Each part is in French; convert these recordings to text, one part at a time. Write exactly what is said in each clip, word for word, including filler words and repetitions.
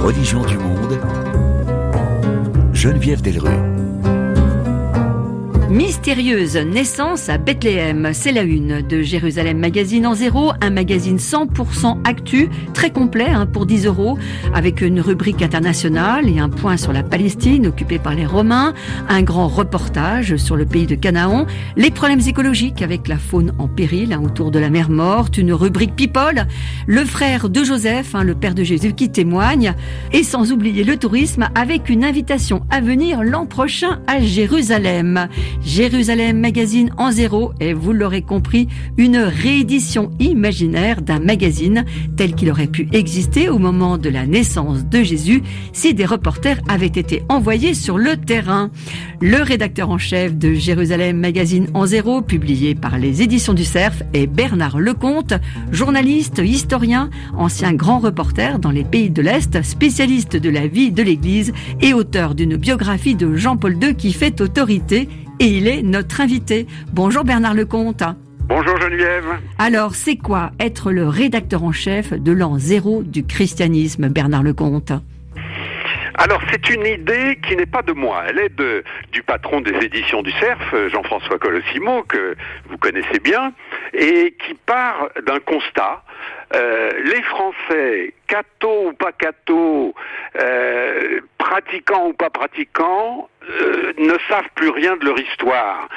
religions du monde, Geneviève Delrue. Mystérieuse naissance à Bethléem, c'est la une de Jérusalem Magazine en zéro, un magazine cent pour cent actu, très complet hein, pour dix euros, avec une rubrique internationale et un point sur la Palestine occupée par les Romains, un grand reportage sur le pays de Canaan, les problèmes écologiques avec la faune en péril hein, autour de la mer Morte, une rubrique People, le frère de Joseph, hein, le père de Jésus qui témoigne, et sans oublier le tourisme avec une invitation à venir l'an prochain à Jérusalem. Jérusalem Magazine en zéro et vous l'aurez compris, une réédition imaginaire d'un magazine tel qu'il aurait pu exister au moment de la naissance de Jésus si des reporters avaient été envoyés sur le terrain. Le rédacteur en chef de Jérusalem Magazine en zéro, publié par les éditions du Cerf, est Bernard Lecomte, journaliste, historien, ancien grand reporter dans les pays de l'Est, spécialiste de la vie de l'Église et auteur d'une biographie de Jean-Paul deux qui fait autorité. Et il est notre invité. Bonjour Bernard Lecomte. Bonjour Geneviève. Alors, c'est quoi être le rédacteur en chef de l'an zéro du christianisme, Bernard Lecomte ? Alors, c'est une idée qui n'est pas de moi. Elle est de, du patron des éditions du Cerf, Jean-François Colosimo, que vous connaissez bien, et qui part d'un constat. Euh, les Français, cathos ou pas cathos, euh, pratiquants ou pas pratiquants, euh, ne savent plus rien de leur histoire.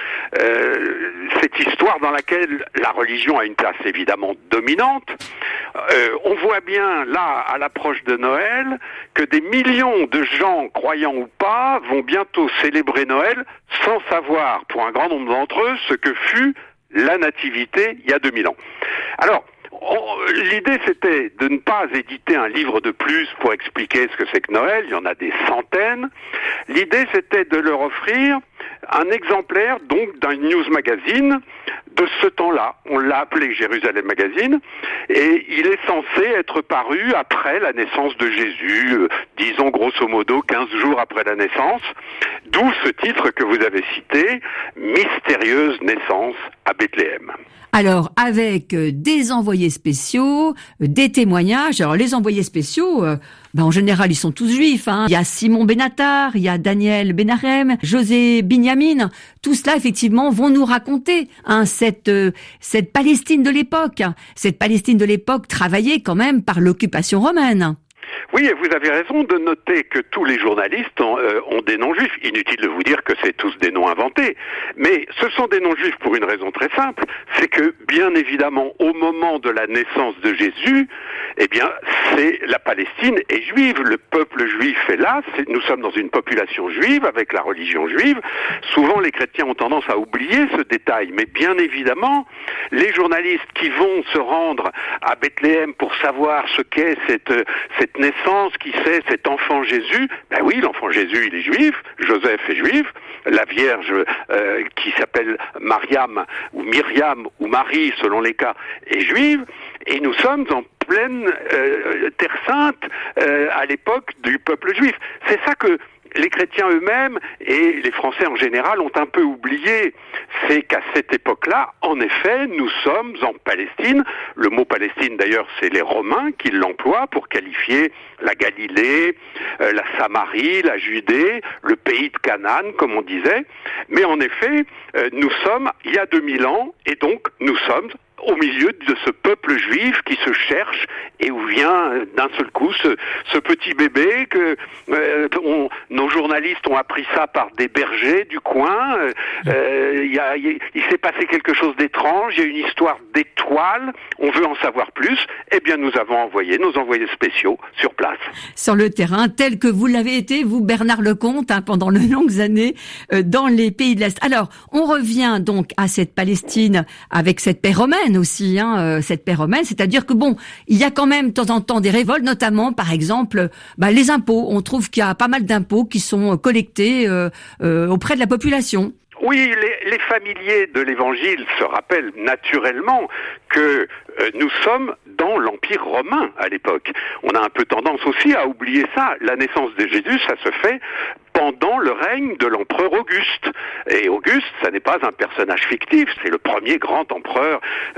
Euh, cette histoire dans laquelle la religion a une place évidemment dominante. Euh, on voit bien là, à l'approche de Noël, que des millions de gens, croyants ou pas, vont bientôt célébrer Noël sans savoir, pour un grand nombre d'entre eux, ce que fut la nativité il y a deux mille ans. Alors, On, l'idée c'était de ne pas éditer un livre de plus pour expliquer ce que c'est que Noël, il y en a des centaines. L'idée c'était de leur offrir un exemplaire donc d'un news magazine de ce temps-là. On l'a appelé Jérusalem Magazine et il est censé être paru après la naissance de Jésus, euh, disons grosso modo quinze jours après la naissance, d'où ce titre que vous avez cité, Mystérieuse naissance à Bethléem. Alors, avec euh, des envoyés spéciaux, euh, des témoignages. Alors, les envoyés spéciaux, euh, ben, en général, ils sont tous juifs. Hein. Il y a Simon Benatar, il y a Daniel Benarem, José Binyamin. Tout cela, effectivement, vont nous raconter hein, cette euh, cette Palestine de l'époque. Cette Palestine de l'époque travaillée quand même par l'occupation romaine. Oui, et vous avez raison de noter que tous les journalistes ont, euh, ont des noms juifs. Inutile de vous dire que c'est tous des noms inventés. Mais ce sont des noms juifs pour une raison très simple. C'est que, bien évidemment, au moment de la naissance de Jésus, eh bien, c'est la Palestine est juive. Le peuple juif est là. C'est, nous sommes dans une population juive avec la religion juive. Souvent, les chrétiens ont tendance à oublier ce détail. Mais bien évidemment, les journalistes qui vont se rendre à Bethléem pour savoir ce qu'est cette, cette naissance, qui c'est cet enfant Jésus, ben oui, l'enfant Jésus, il est juif, Joseph est juif, la Vierge euh, qui s'appelle Mariam, ou Myriam, ou Marie, selon les cas, est juive, et nous sommes en pleine euh, Terre Sainte euh, à l'époque du peuple juif. C'est ça que les chrétiens eux-mêmes et les Français en général ont un peu oublié, c'est qu'à cette époque-là, en effet, nous sommes en Palestine. Le mot Palestine, d'ailleurs, c'est les Romains qui l'emploient pour qualifier la Galilée, euh, la Samarie, la Judée, le pays de Canaan, comme on disait. Mais en effet, euh, nous sommes il y a deux mille ans, et donc nous sommes au milieu de ce peuple juif qui se cherche et où vient euh, d'un seul coup ce, ce petit bébé que euh, on, nos journalistes ont appris ça par des bergers du coin. Euh, y a, y, il s'est passé quelque chose d'étrange, il y a une histoire d'étoile, on veut en savoir plus. Eh bien, nous avons envoyé nos envoyés spéciaux sur place. Sur le terrain, tel que vous l'avez été, vous, Bernard Lecomte, hein, pendant de longues années euh, dans les pays de l'Est. Alors, on revient donc à cette Palestine avec cette paix romaine aussi, hein, euh, cette paix romaine, c'est-à-dire que bon, il y a quand même de temps en temps des révoltes, notamment par exemple bah, les impôts. On trouve qu'il y a pas mal d'impôts qui sont collectés euh, euh, auprès de la population. Oui, les, les familiers de l'Évangile se rappellent naturellement que euh, nous sommes dans l'Empire romain à l'époque. On a un peu tendance aussi à oublier ça. La naissance de Jésus, ça se fait pendant le règne de l'empereur Auguste. Et Auguste, ça n'est pas un personnage fictif, c'est le premier grand empereur euh, romain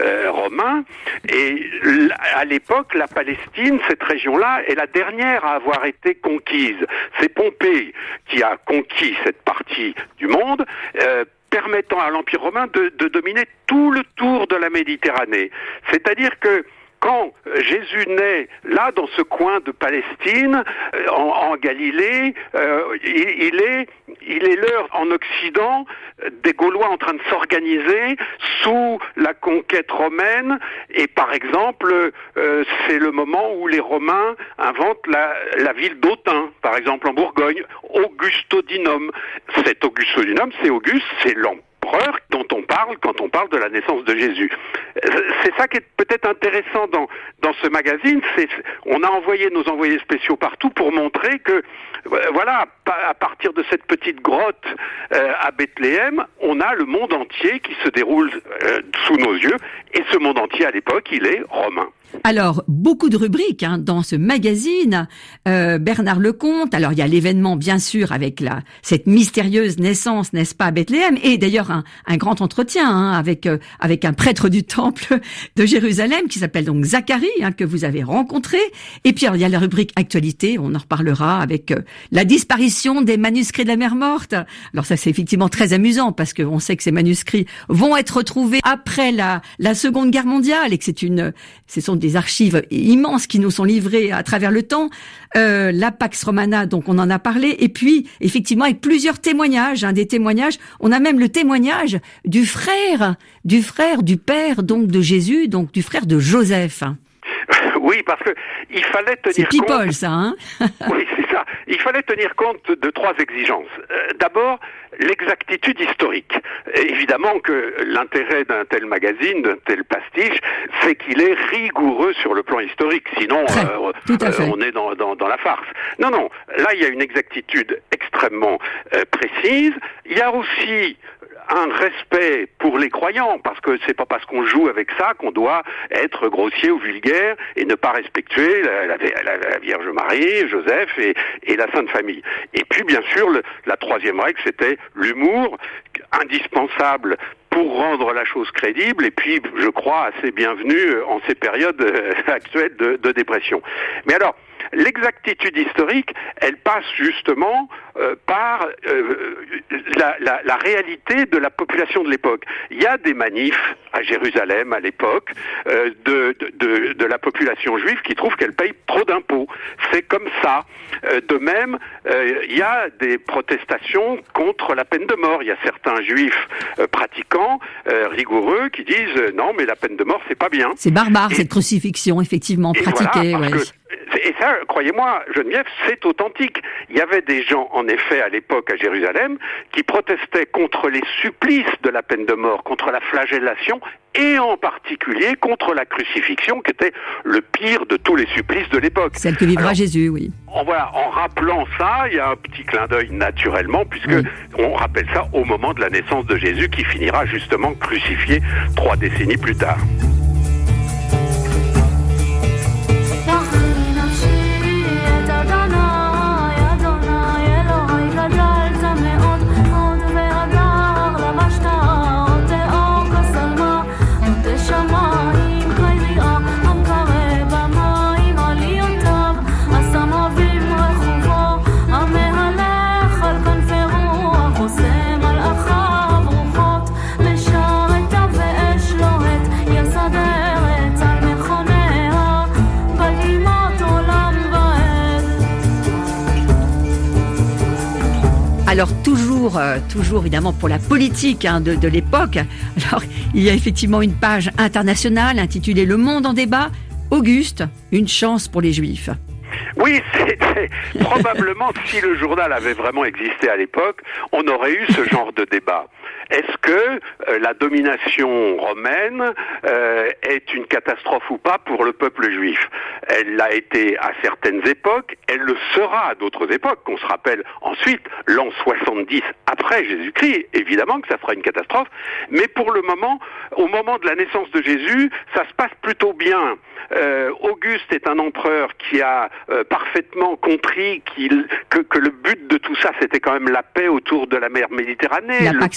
Romains. Et à l'époque, la Palestine, cette région-là, est la dernière à avoir été conquise. C'est Pompée qui a conquis cette partie du monde, euh, permettant à l'Empire romain de, de dominer tout le tour de la Méditerranée. C'est-à-dire que quand Jésus naît là dans ce coin de Palestine, en, en Galilée, euh, il, il est il est l'heure en Occident des Gaulois en train de s'organiser sous la conquête romaine, et par exemple euh, c'est le moment où les Romains inventent la, la ville d'Autun, par exemple en Bourgogne, Augustodinum. Cet Augustodinum, c'est Auguste, c'est l'empereur dont on parle quand on parle de la naissance de Jésus. C'est ça qui est peut-être intéressant dans dans ce magazine, c'est on a envoyé nos envoyés spéciaux partout pour montrer que voilà, à partir de cette petite grotte euh, à Bethléem, on a le monde entier qui se déroule euh, sous nos yeux, et ce monde entier à l'époque, il est romain. Alors, beaucoup de rubriques hein, dans ce magazine. Euh, Bernard Lecomte, alors il y a l'événement bien sûr avec la cette mystérieuse naissance, n'est-ce pas, à Bethléem, et d'ailleurs un, un grand entretien hein, avec euh, avec un prêtre du temple de Jérusalem qui s'appelle donc Zacharie, hein, que vous avez rencontré. Et puis alors, il y a la rubrique actualité, on en reparlera avec euh, la disparition des manuscrits de la mer Morte. Alors ça c'est effectivement très amusant parce qu'on sait que ces manuscrits vont être retrouvés après la la Seconde Guerre mondiale et que c'est une ce sont des archives immenses qui nous sont livrées à travers le temps. Euh, la Pax Romana, donc on en a parlé, et puis effectivement avec plusieurs témoignages, hein, des témoignages. On a même le témoignage du frère, du frère du père donc de Jésus, donc du frère de Joseph. Oui, parce que il fallait tenir c'est people, compte. ça, hein. Oui, c'est ça. Il fallait tenir compte de trois exigences. Euh, d'abord, l'exactitude historique. Et évidemment que l'intérêt d'un tel magazine, d'un tel pastiche, c'est qu'il est rigoureux sur le plan historique. Sinon, euh, euh, on est dans, dans, dans la farce. Non, non. Là, il y a une exactitude extrêmement euh, précise. Il y a aussi un respect pour les croyants, parce que c'est pas parce qu'on joue avec ça qu'on doit être grossier ou vulgaire et ne pas respecter la, la, la, la Vierge Marie, Joseph et, et la Sainte Famille. Et puis bien sûr, le, la troisième règle, c'était l'humour, indispensable pour rendre la chose crédible, et puis je crois assez bienvenu en ces périodes actuelles de, de dépression. Mais alors, l'exactitude historique, elle passe justement euh, par euh, la, la, la réalité de la population de l'époque. Il y a des manifs à Jérusalem à l'époque euh, de, de, de la population juive qui trouve qu'elle paye trop d'impôts. C'est comme ça. Euh, de même, euh, il y a des protestations contre la peine de mort. Il y a certains juifs euh, pratiquants, euh, rigoureux, qui disent euh, non, mais la peine de mort, c'est pas bien. C'est barbare, et, cette crucifixion, effectivement, pratiquée. Voilà, parce ouais. que, et ça, croyez-moi, Geneviève, c'est authentique. Il y avait des gens, en effet, à l'époque à Jérusalem, qui protestaient contre les supplices de la peine de mort, contre la flagellation, et en particulier contre la crucifixion, qui était le pire de tous les supplices de l'époque. Celle que vivra Alors, Jésus, oui. En, voilà, en rappelant ça, il y a un petit clin d'œil naturellement, puisque oui. on rappelle ça au moment de la naissance de Jésus, qui finira justement crucifié trois décennies plus tard. Alors toujours, euh, toujours évidemment pour la politique hein, de, de l'époque. Alors il y a effectivement une page internationale intitulée Le Monde en débat. Auguste, une chance pour les Juifs. Oui, c'était probablement si le journal avait vraiment existé à l'époque, on aurait eu ce genre de débat. Est-ce que euh, la domination romaine euh, est une catastrophe ou pas pour le peuple juif? Elle l'a été à certaines époques, elle le sera à d'autres époques, qu'on se rappelle ensuite, l'an soixante-dix après Jésus-Christ, évidemment que ça sera une catastrophe, mais pour le moment, au moment de la naissance de Jésus, ça se passe plutôt bien. Euh, Auguste est un empereur qui a euh, parfaitement compris qu'il, que, que le but de tout ça, c'était quand même la paix autour de la mer Méditerranée, la le Pax commerce, Romana,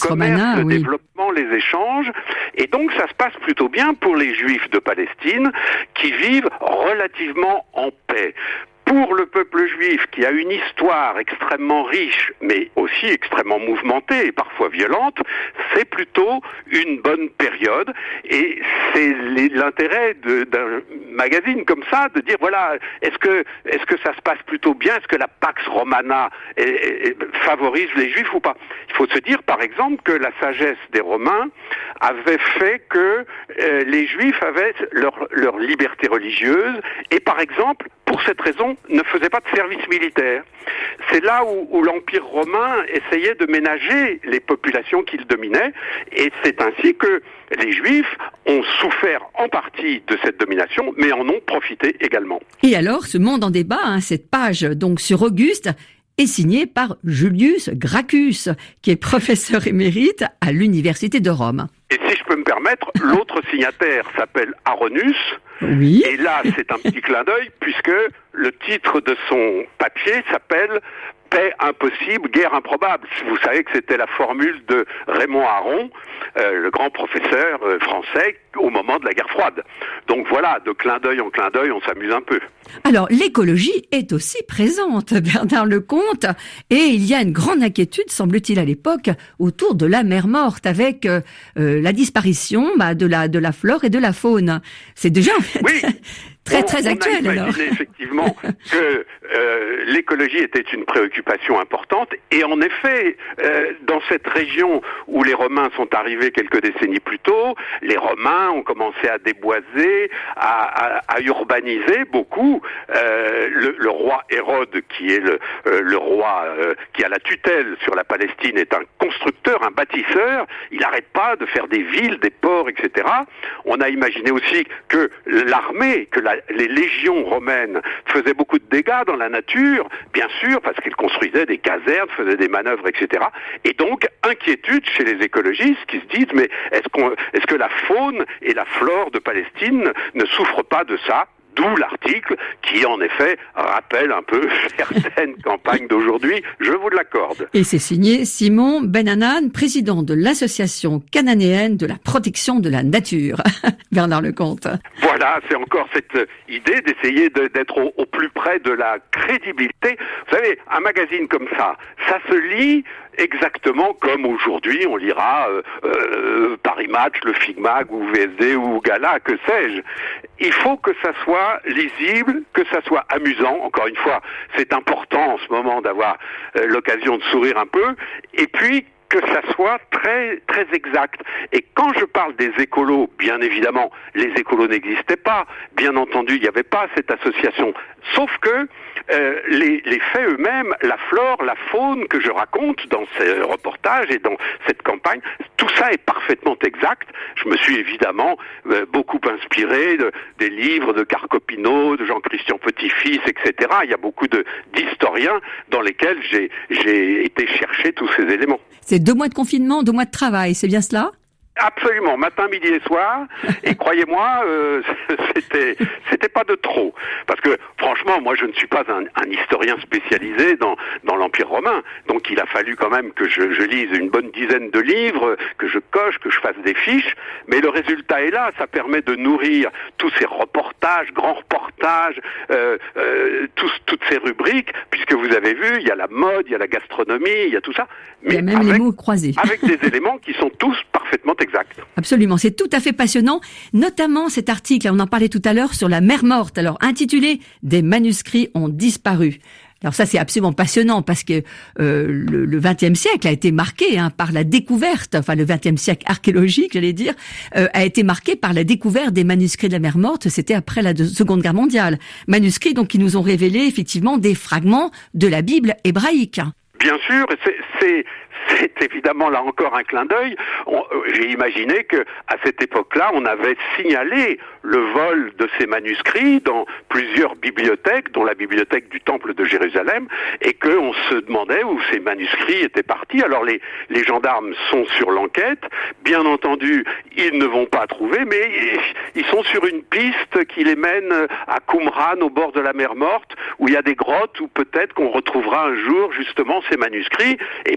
ah, le oui. développement, les échanges. Et donc ça se passe plutôt bien pour les Juifs de Palestine qui vivent relativement en paix. Pour le peuple juif, qui a une histoire extrêmement riche, mais aussi extrêmement mouvementée et parfois violente, c'est plutôt une bonne période. Et c'est l'intérêt d'un magazine comme ça, de dire, voilà, est-ce que, est-ce que ça se passe plutôt bien? Est-ce que la Pax Romana est, est, favorise les Juifs ou pas? Il faut se dire, par exemple, que la sagesse des Romains avait fait que euh, les Juifs avaient leur, leur liberté religieuse et, par exemple, pour cette raison, ne faisait pas de service militaire. C'est là où, où l'Empire romain essayait de ménager les populations qu'il dominait, et c'est ainsi que les Juifs ont souffert en partie de cette domination, mais en ont profité également. Et alors, ce Monde en débat, hein, cette page donc sur Auguste, est signée par Julius Gracchus, qui est professeur émérite à l'Université de Rome. Et si je peux me permettre, l'autre signataire s'appelle Aronus. Oui. Et là, c'est un petit clin d'œil, puisque le titre de son papier s'appelle « Paix impossible, guerre improbable ». Vous savez que c'était la formule de Raymond Aron, euh, le grand professeur euh, français, au moment de la guerre froide. Donc voilà, de clin d'œil en clin d'œil, on s'amuse un peu. Alors, l'écologie est aussi présente, Bernard Lecomte, et il y a une grande inquiétude, semble-t-il, à l'époque, autour de la mer Morte, avec euh, la disparition bah, de la de la flore et de la faune. C'est déjà oui. très très on, actuel. On a imaginé alors. effectivement que euh, l'écologie était une préoccupation importante, et en effet, euh, dans cette région où les Romains sont arrivés quelques décennies plus tôt, les Romains ont commencé à déboiser, à, à, à urbaniser beaucoup. Euh, le, le roi Hérode, qui est le, euh, le roi euh, qui a la tutelle sur la Palestine, est un constructeur, un bâtisseur. Il n'arrête pas de faire des villes, des ports, et cetera. On a imaginé aussi que l'armée, que la, les légions romaines faisaient beaucoup de dégâts dans la nature, bien sûr, parce qu'ils construisaient des casernes, faisaient des manœuvres, et cetera. Et donc, inquiétude chez les écologistes qui se disent, mais est-ce qu'on, est-ce que la faune et la flore de Palestine ne souffrent pas de ça? D'où l'article qui, en effet, rappelle un peu certaines campagnes d'aujourd'hui, je vous l'accorde. Et c'est signé Simon Ben-Hanan, président de l'Association cananéenne de la protection de la nature. Bernard Lecomte. Voilà, c'est encore cette idée d'essayer de, d'être au, au plus près de la crédibilité. Vous savez, un magazine comme ça, ça se lit exactement comme aujourd'hui on lira euh, euh, Paris Match, le Figmag ou V S D ou Gala, que sais-je. Il faut que ça soit lisible, que ça soit amusant. Encore une fois, c'est important en ce moment d'avoir euh, l'occasion de sourire un peu. Et puis que ça soit très très exact. Et quand je parle des écolos, bien évidemment, les écolos n'existaient pas. Bien entendu, il n'y avait pas cette association. Sauf que euh, les, les faits eux-mêmes, la flore, la faune que je raconte dans ces reportages et dans cette campagne, tout ça est parfaitement exact. Je me suis évidemment euh, beaucoup inspiré de, des livres de Carcopino, de Jean-Christian Petit-Fils, et cetera. Il y a beaucoup de, d'historiens dans lesquels j'ai, j'ai été chercher tous ces éléments. C'est deux mois de confinement, deux mois de travail, c'est bien cela ? Absolument, matin, midi et soir. Et croyez-moi, euh, c'était c'était pas de trop, parce que franchement, moi, je ne suis pas un, un historien spécialisé dans dans l'Empire romain. Donc, il a fallu quand même que je, je lise une bonne dizaine de livres, que je coche, que je fasse des fiches. Mais le résultat est là. Ça permet de nourrir tous ces reportages, grands reportages, euh, euh, tous, toutes ces rubriques, puisque vous avez vu, il y a la mode, il y a la gastronomie, il y a tout ça. Il Mais y a même avec, les mots croisés. avec des éléments qui sont tous parfaitement exact. Absolument, c'est tout à fait passionnant, notamment cet article, on en parlait tout à l'heure, sur la mer Morte, alors intitulé « Des manuscrits ont disparu ». Alors ça, c'est absolument passionnant parce que euh, le, le vingtième siècle a été marqué hein, par la découverte, enfin le vingtième siècle archéologique, j'allais dire, euh, a été marqué par la découverte des manuscrits de la mer Morte, c'était après la de, Seconde Guerre mondiale. Manuscrits donc qui nous ont révélé effectivement des fragments de la Bible hébraïque. Bien sûr, c'est, c'est, c'est évidemment là encore un clin d'œil. On, j'ai imaginé que à cette époque-là, on avait signalé le vol de ces manuscrits dans plusieurs bibliothèques, dont la bibliothèque du Temple de Jérusalem, et qu'on se demandait où ces manuscrits étaient partis. Alors les, les gendarmes sont sur l'enquête. Bien entendu, ils ne vont pas trouver, mais ils sont sur une piste qui les mène à Qumran, au bord de la mer Morte, où il y a des grottes où peut-être qu'on retrouvera un jour justement ces manuscrits. Et puis le journal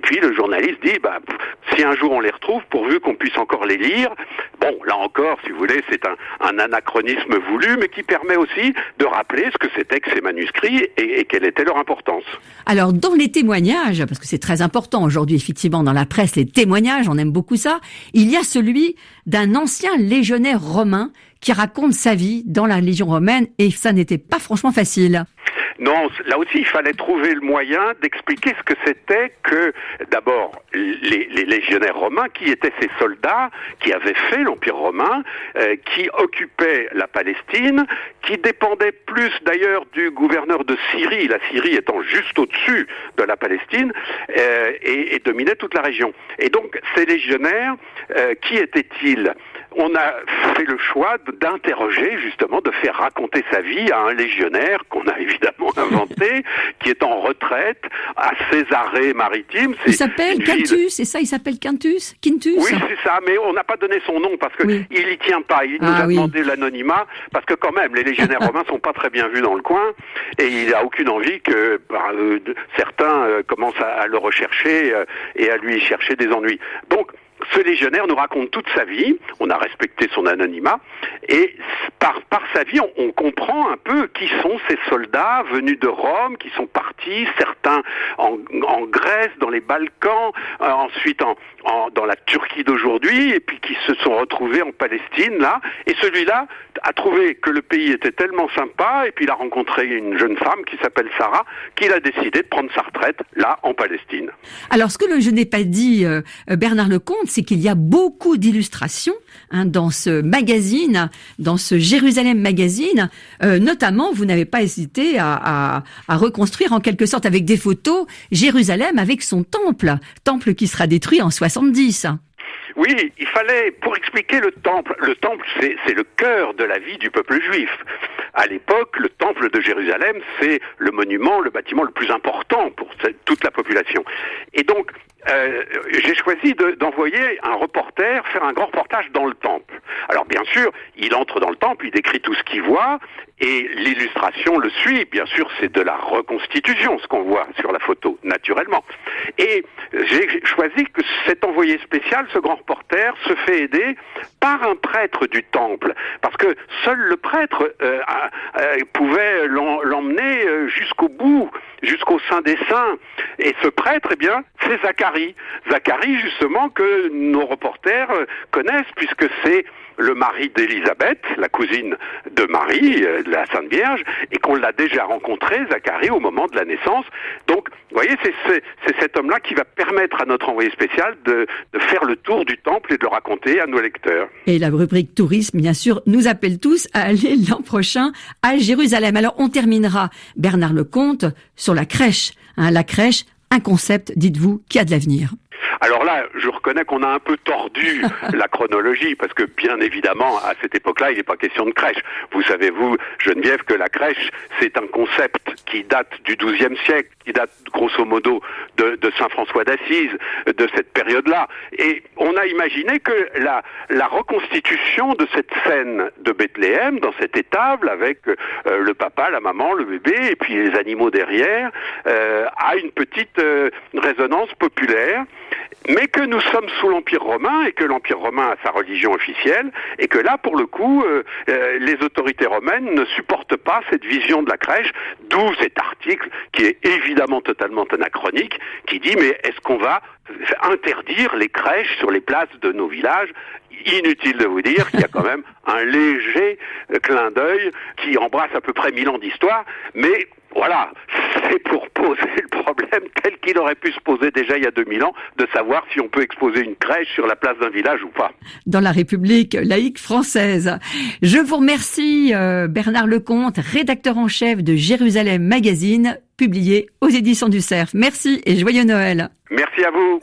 journaliste dit, bah, si un jour on les retrouve, pourvu qu'on puisse encore les lire. Bon, là encore, si vous voulez, c'est un, un anachronisme voulu, mais qui permet aussi de rappeler ce que c'était que ces manuscrits et, et quelle était leur importance. Alors, dans les témoignages, parce que c'est très important aujourd'hui, effectivement, dans la presse, les témoignages, on aime beaucoup ça, il y a celui d'un ancien légionnaire romain qui raconte sa vie dans la Légion romaine, et ça n'était pas franchement facile. Non, là aussi, il fallait trouver le moyen d'expliquer ce que c'était que, d'abord, les, les légionnaires romains, qui étaient ces soldats qui avaient fait l'Empire romain, euh, qui occupaient la Palestine, qui dépendaient plus d'ailleurs du gouverneur de Syrie, la Syrie étant juste au-dessus de la Palestine, euh, et, et dominait toute la région. Et donc, ces légionnaires, euh, qui étaient-ils ? On a fait le choix d'interroger, justement, de faire raconter sa vie à un légionnaire qu'on a évidemment inventé, qui est en retraite à Césarée maritime. Il s'appelle Quintus, c'est ça, il s'appelle Quintus Quintus Oui, c'est ça, mais on n'a pas donné son nom parce que oui. il y tient pas. Il nous ah, a demandé oui. l'anonymat parce que quand même, les légionnaires romains sont pas très bien vus dans le coin et il a aucune envie que bah, euh, certains euh, commencent à, à le rechercher euh, et à lui chercher des ennuis. Donc, ce légionnaire nous raconte toute sa vie, on a respecté son anonymat, et par, par sa vie, on, on comprend un peu qui sont ces soldats venus de Rome, qui sont partis, certains en, en Grèce, dans les Balkans, euh, ensuite en, en, dans la Turquie d'aujourd'hui, et puis qui se sont retrouvés en Palestine, là, et celui-là a trouvé que le pays était tellement sympa, et puis il a rencontré une jeune femme qui s'appelle Sarah, qu'il a décidé de prendre sa retraite, là, en Palestine. Alors, ce que je n'ai pas dit, euh, Bernard Lecomte, c'est qu'il y a beaucoup d'illustrations hein, dans ce magazine, dans ce Jérusalem Magazine. Euh, notamment, vous n'avez pas hésité à, à, à reconstruire en quelque sorte avec des photos Jérusalem avec son temple, temple qui sera détruit en soixante-dix. Oui, il fallait, pour expliquer le temple, le temple c'est, c'est le cœur de la vie du peuple juif. À l'époque, le temple de Jérusalem, c'est le monument, le bâtiment le plus important pour toute la population. Et donc, euh, j'ai choisi de, d'envoyer un reporter faire un grand reportage dans le temple. Alors bien sûr, il entre dans le temple, il décrit tout ce qu'il voit, et l'illustration le suit. Bien sûr, c'est de la reconstitution, ce qu'on voit sur la photo, naturellement. Et j'ai choisi que cet envoyé spécial, ce grand reporter, se fait aider par un prêtre du temple, parce que seul le prêtre euh, euh, pouvait l'em- l'emmener jusqu'au bout, jusqu'au sein des saints. Et ce prêtre, eh bien, c'est Zacharie. Zacharie, justement, que nos reporters connaissent, puisque c'est le mari d'Élisabeth, la cousine de Marie, euh, de la Sainte Vierge, et qu'on l'a déjà rencontré, Zacharie, au moment de la naissance. Donc, vous voyez, c'est, c'est, c'est cet homme-là qui va permettre à notre envoyé spécial de, de faire le tour du temple et de le raconter à nos lecteurs. Et la rubrique tourisme, bien sûr, nous appelle tous à aller l'an prochain à Jérusalem. Alors, on terminera, Bernard Lecomte, sur la crèche. Hein, la crèche, un concept, dites-vous, qui a de l'avenir. Alors là, je reconnais qu'on a un peu tordu la chronologie, parce que bien évidemment, à cette époque-là, il n'est pas question de crèche. Vous savez, vous, Geneviève, que la crèche, c'est un concept qui date du douzième siècle, qui date grosso modo de, de Saint François d'Assise, de cette période-là. Et on a imaginé que la, la reconstitution de cette scène de Bethléem, dans cette étable, avec euh, le papa, la maman, le bébé, et puis les animaux derrière, euh, a une petite euh, résonance populaire, mais que nous sommes sous l'Empire romain et que l'Empire romain a sa religion officielle et que là, pour le coup, euh, euh, les autorités romaines ne supportent pas cette vision de la crèche, d'où cet article qui est évidemment totalement anachronique, qui dit mais est-ce qu'on va interdire les crèches sur les places de nos villages ? Inutile de vous dire qu'il y a quand même un léger clin d'œil qui embrasse à peu près mille ans d'histoire, mais voilà, c'est pour poser le problème tel qu'il aurait pu se poser déjà il y a deux mille ans, de savoir si on peut exposer une crèche sur la place d'un village ou pas. Dans la République laïque française. Je vous remercie euh, Bernard Lecomte, rédacteur en chef de Jérusalem Magazine, publié aux éditions du Cerf. Merci et joyeux Noël. Merci à vous.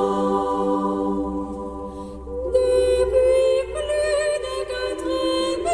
Depuis plus de quatre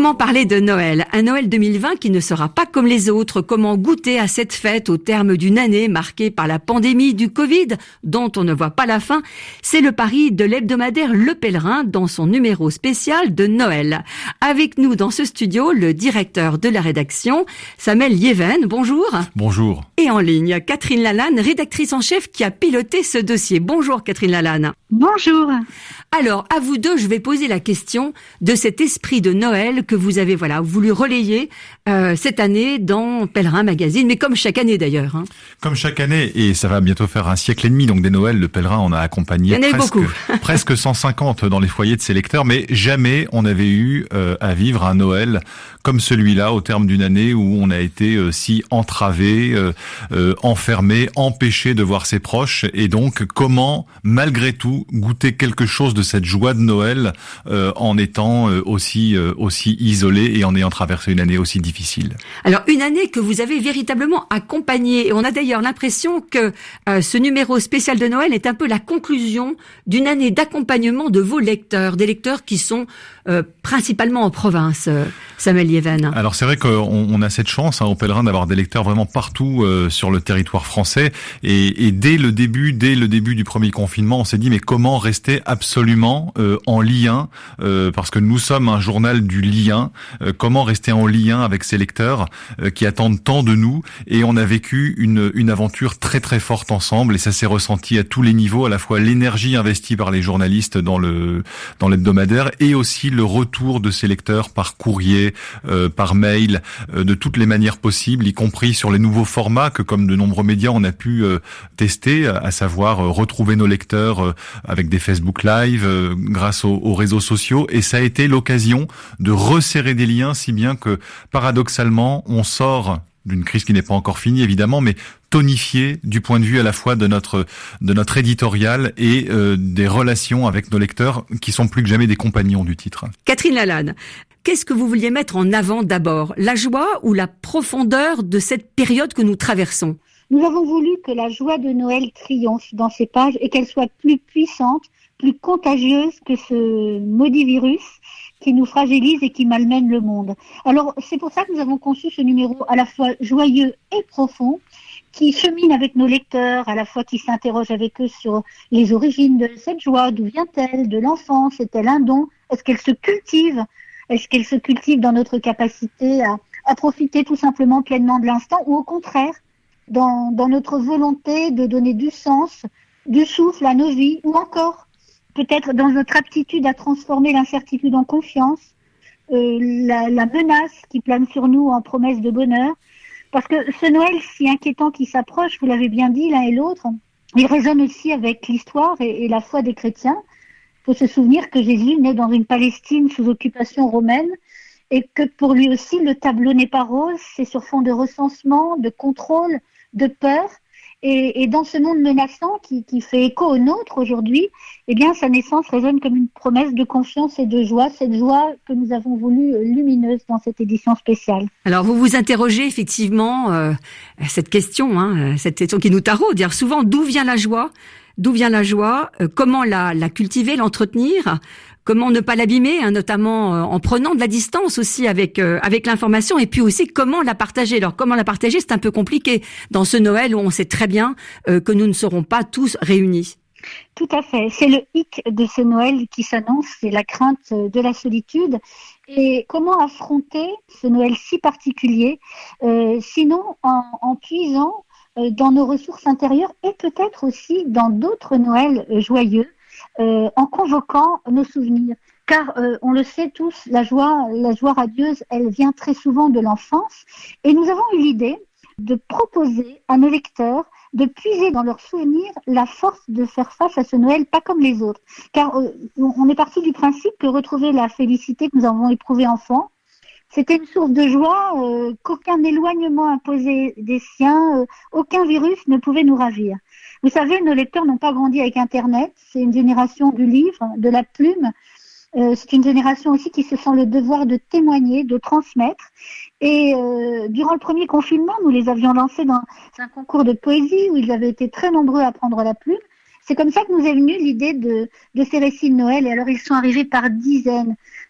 Comment parler de Noël? Un Noël deux mille vingt qui ne sera pas comme les autres. Comment goûter à cette fête au terme d'une année marquée par la pandémie du Covid, dont on ne voit pas la fin? C'est le pari de l'hebdomadaire Le Pèlerin dans son numéro spécial de Noël. Avec nous dans ce studio, le directeur de la rédaction, Samuel Lieven. Bonjour. Bonjour. Et en ligne, Catherine Lalanne, rédactrice en chef qui a piloté ce dossier. Bonjour Catherine Lalanne. Bonjour. Alors, à vous deux, je vais poser la question de cet esprit de Noël que vous avez voilà voulu relayer euh, cette année dans Pèlerin Magazine, mais comme chaque année d'ailleurs. Hein. Comme chaque année, et ça va bientôt faire un siècle et demi, donc des Noëls, le Pèlerin, on a accompagné presque, presque cent cinquante dans les foyers de ses lecteurs, mais jamais on avait eu euh, à vivre un Noël comme celui-là au terme d'une année où on a été euh, si entravé, euh, euh, enfermé, empêché de voir ses proches, et donc comment, malgré tout, goûter quelque chose de cette joie de Noël euh, en étant euh, aussi euh, aussi isolé et en ayant traversé une année aussi difficile. Alors une année que vous avez véritablement accompagnée, et on a d'ailleurs l'impression que euh, ce numéro spécial de Noël est un peu la conclusion d'une année d'accompagnement de vos lecteurs, des lecteurs qui sont euh, principalement en province, euh, Samuel Lieven. Alors c'est vrai qu'on on a cette chance hein, au Pèlerin d'avoir des lecteurs vraiment partout euh, sur le territoire français, et, et dès le début, dès le début du premier confinement, on s'est dit mais comment rester absolument euh, en lien, euh, parce que nous sommes un journal du lien, euh, comment rester en lien avec ces lecteurs euh, qui attendent tant de nous, et on a vécu une, une aventure très très forte ensemble, et ça s'est ressenti à tous les niveaux, à la fois l'énergie investie par les journalistes dans le dans l'hebdomadaire, et aussi le retour de ces lecteurs par courrier, euh, par mail, euh, de toutes les manières possibles, y compris sur les nouveaux formats que comme de nombreux médias on a pu euh, tester, à savoir euh, retrouver nos lecteurs euh, avec des Facebook Live, euh, grâce aux, aux réseaux sociaux, et ça a été l'occasion de resserrer des liens, si bien que paradoxalement on sort d'une crise qui n'est pas encore finie évidemment, mais tonifiée du point de vue à la fois de notre de notre éditorial et euh, des relations avec nos lecteurs qui sont plus que jamais des compagnons du titre. Catherine Lalanne, qu'est-ce que vous vouliez mettre en avant d'abord? La joie ou la profondeur de cette période que nous traversons? Nous avons voulu que la joie de Noël triomphe dans ces pages et qu'elle soit plus puissante, plus contagieuse que ce maudit virus qui nous fragilise et qui malmène le monde. Alors, c'est pour ça que nous avons conçu ce numéro à la fois joyeux et profond, qui chemine avec nos lecteurs, à la fois qui s'interroge avec eux sur les origines de cette joie, d'où vient-elle, de l'enfance, est-elle un don, est-ce qu'elle se cultive, est-ce qu'elle se cultive dans notre capacité à, à profiter tout simplement pleinement de l'instant, ou au contraire, dans, dans notre volonté de donner du sens, du souffle à nos vies, ou encore peut-être dans notre aptitude à transformer l'incertitude en confiance, euh, la, la menace qui plane sur nous en promesse de bonheur. Parce que ce Noël si inquiétant qui s'approche, vous l'avez bien dit l'un et l'autre, il résonne aussi avec l'histoire et, et la foi des chrétiens. Il faut se souvenir que Jésus naît dans une Palestine sous occupation romaine, et que pour lui aussi le tableau n'est pas rose, c'est sur fond de recensement, de contrôle, de peur. Et, et dans ce monde menaçant qui, qui fait écho au nôtre aujourd'hui, eh bien, sa naissance résonne comme une promesse de confiance et de joie, cette joie que nous avons voulu lumineuse dans cette édition spéciale. Alors, vous vous interrogez effectivement euh, cette question, hein, cette question qui nous taraude, dire souvent d'où vient la joie, d'où vient la joie, euh, comment la, la cultiver, l'entretenir. Comment ne pas l'abîmer, hein, notamment euh, en prenant de la distance aussi avec euh, avec l'information, et puis aussi comment la partager. Alors comment la partager, c'est un peu compliqué dans ce Noël où on sait très bien euh, que nous ne serons pas tous réunis. Tout à fait. C'est le hic de ce Noël qui s'annonce, c'est la crainte de la solitude. Et comment affronter ce Noël si particulier, euh, sinon en, en puisant euh, dans nos ressources intérieures et peut-être aussi dans d'autres Noëls euh, joyeux. Euh, en convoquant nos souvenirs, car euh, on le sait tous, la joie, la joie radieuse, elle vient très souvent de l'enfance, et nous avons eu l'idée de proposer à nos lecteurs de puiser dans leurs souvenirs la force de faire face à ce Noël pas comme les autres, car euh, on est parti du principe que retrouver la félicité que nous avons éprouvée enfant, c'était une source de joie euh, qu'aucun éloignement imposé des siens, euh, aucun virus ne pouvait nous ravir. Vous savez, nos lecteurs n'ont pas grandi avec Internet, c'est une génération du livre, de la plume, euh, c'est une génération aussi qui se sent le devoir de témoigner, de transmettre. Et euh, durant le premier confinement, nous les avions lancés dans un concours de poésie où ils avaient été très nombreux à prendre la plume. C'est comme ça que nous est venue l'idée de, de ces récits de Noël. Et alors, ils sont arrivés par dizaines.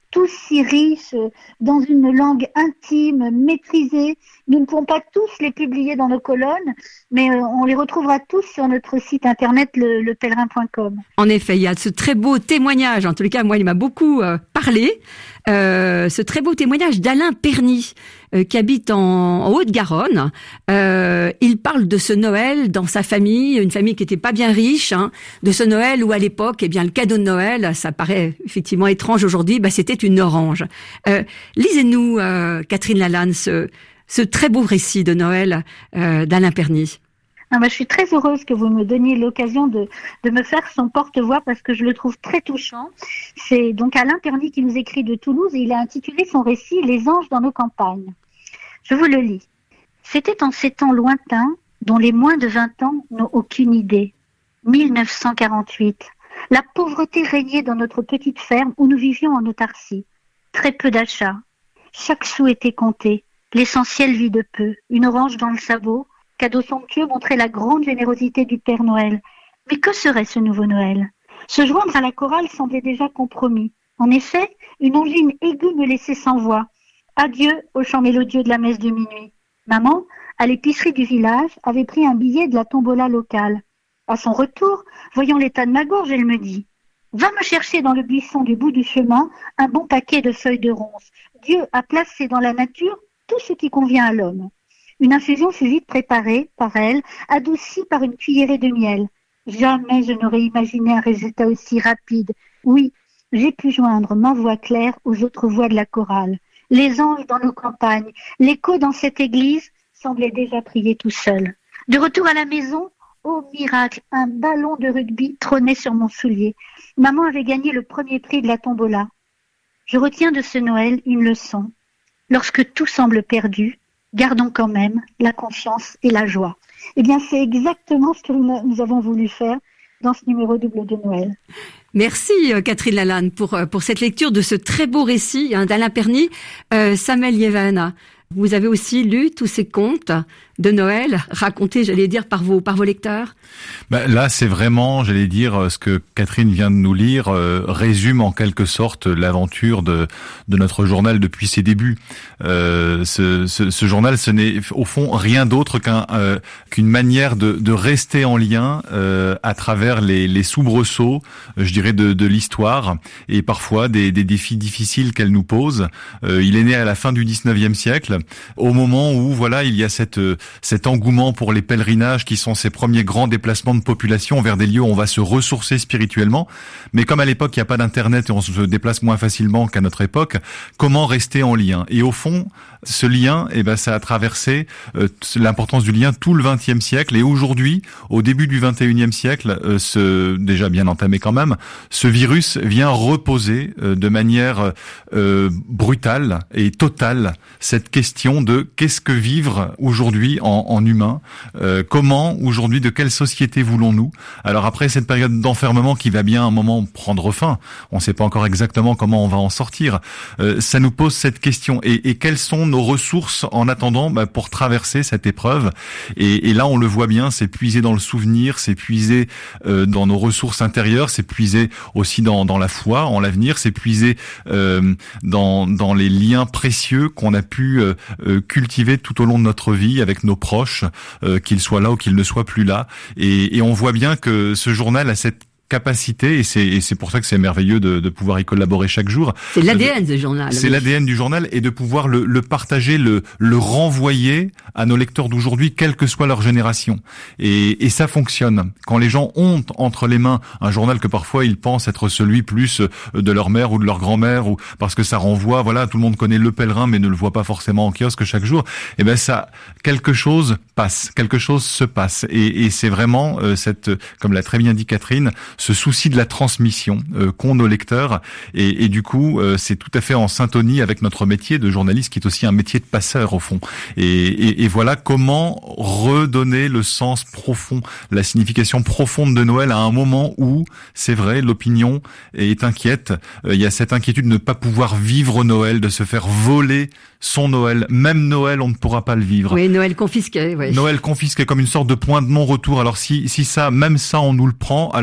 tous si riches, dans une langue intime, maîtrisée. Nous ne pouvons pas tous les publier dans nos colonnes, mais on les retrouvera tous sur notre site internet le, le pèlerin point com. En effet, il y a ce très beau témoignage, en tous les cas, moi, il m'a beaucoup euh, parlé, euh, ce très beau témoignage d'Alain Perny, euh, qui habite en, en Haute-Garonne. Euh, il parle de ce Noël dans sa famille, une famille qui était pas bien riche, hein, de ce Noël où, à l'époque, eh bien, le cadeau de Noël, ça paraît effectivement étrange aujourd'hui, bah, c'était une orange. Euh, lisez-nous, euh, Catherine Lalanne, ce, ce très beau récit de Noël euh, d'Alain Perny. Ah bah, je suis très heureuse que vous me donniez l'occasion de, de me faire son porte-voix parce que je le trouve très touchant. C'est donc Alain Perny qui nous écrit de Toulouse et il a intitulé son récit « Les anges dans nos campagnes ». Je vous le lis. « C'était en ces temps lointains dont les moins de vingt ans n'ont aucune idée. mille neuf cent quarante-huit. La pauvreté régnait dans notre petite ferme où nous vivions en autarcie. Très peu d'achats. Chaque sou était compté. L'essentiel vit de peu. Une orange dans le sabot. Cadeau somptueux montrait la grande générosité du Père Noël. Mais que serait ce nouveau Noël? Se joindre à la chorale semblait déjà compromis. En effet, une angine aiguë me laissait sans voix. Adieu au chant mélodieux de la messe de minuit. Maman, à l'épicerie du village, avait pris un billet de la tombola locale. À son retour, voyant l'état de ma gorge, elle me dit « Va me chercher dans le buisson du bout du chemin un bon paquet de feuilles de ronces. Dieu a placé dans la nature tout ce qui convient à l'homme. » Une infusion fut vite préparée par elle, adoucie par une cuillerée de miel. Jamais je n'aurais imaginé un résultat aussi rapide. Oui, j'ai pu joindre ma voix claire aux autres voix de la chorale. Les anges dans nos campagnes, l'écho dans cette église semblait déjà prier tout seul. De retour à la maison, oh miracle, un ballon de rugby trônait sur mon soulier. Maman avait gagné le premier prix de la tombola. Je retiens de ce Noël une leçon. Lorsque tout semble perdu, gardons quand même la confiance et la joie. Eh bien, c'est exactement ce que nous avons voulu faire dans ce numéro double de Noël. Merci Catherine Lalanne pour pour cette lecture de ce très beau récit hein, d'Alain Perny. Euh, Samuel Liévane, vous avez aussi lu tous ces contes de Noël racontés, j'allais dire, par vos par vos lecteurs. Ben là, c'est vraiment, j'allais dire, ce que Catherine vient de nous lire euh, résume en quelque sorte l'aventure de de notre journal depuis ses débuts. Euh, ce, ce, ce journal, ce n'est au fond rien d'autre qu'un euh, qu'une manière de de rester en lien euh, à travers les les soubresauts, je dirais, de de l'histoire et parfois des des défis difficiles qu'elle nous pose. Euh, il est né à la fin du dix-neuvième siècle, au moment où voilà, il y a cette cet engouement pour les pèlerinages qui sont ces premiers grands déplacements de population vers des lieux où on va se ressourcer spirituellement. Mais comme à l'époque, il n'y a pas d'internet et on se déplace moins facilement qu'à notre époque, comment rester en lien? Et au fond, ce lien, eh ben, ça a traversé euh, l'importance du lien tout le vingtième siècle. Et aujourd'hui, au début du vingt et unième siècle, euh, ce, déjà bien entamé quand même, ce virus vient reposer euh, de manière euh, brutale et totale cette question de qu'est-ce que vivre aujourd'hui en, en humain, euh, comment aujourd'hui, de quelle société voulons-nous? Alors après cette période d'enfermement qui va bien à un moment prendre fin, on ne sait pas encore exactement comment on va en sortir, euh, ça nous pose cette question. Et, et quelles sont nos ressources en attendant bah, pour traverser cette épreuve? Et, et là, on le voit bien, c'est puiser dans le souvenir, c'est puiser euh, dans nos ressources intérieures, c'est puiser aussi dans, dans la foi en l'avenir, c'est puiser euh, dans, dans les liens précieux qu'on a pu euh, euh, cultiver tout au long de notre vie avec nos proches, euh, qu'ils soient là ou qu'ils ne soient plus là. Et, et on voit bien que ce journal a cette capacité, et c'est, et c'est pour ça que c'est merveilleux de, de pouvoir y collaborer chaque jour. C'est l'A D N du journal. C'est oui. l'A D N du journal, et de pouvoir le, le partager, le, le renvoyer à nos lecteurs d'aujourd'hui, quelle que soit leur génération. Et, et ça fonctionne. Quand les gens ont entre les mains un journal que parfois ils pensent être celui plus de leur mère ou de leur grand-mère, ou parce que ça renvoie, voilà, tout le monde connaît Le Pèlerin mais ne le voit pas forcément en kiosque chaque jour, et ben ça, quelque chose passe, quelque chose se passe. Et, et c'est vraiment euh, cette, comme l'a très bien dit Catherine, ce souci de la transmission euh, qu'ont nos lecteurs, et, et du coup euh, c'est tout à fait en syntonie avec notre métier de journaliste qui est aussi un métier de passeur au fond. Et, et, et voilà comment redonner le sens profond, la signification profonde de Noël à un moment où, c'est vrai, l'opinion est inquiète. Euh, il y a cette inquiétude de ne pas pouvoir vivre Noël, de se faire voler son Noël. Même Noël, on ne pourra pas le vivre. Oui, Noël confisqué. Oui. Noël confisqué comme une sorte de point de non-retour. Alors si si ça, même ça, on nous le prend, alors qu'est-ce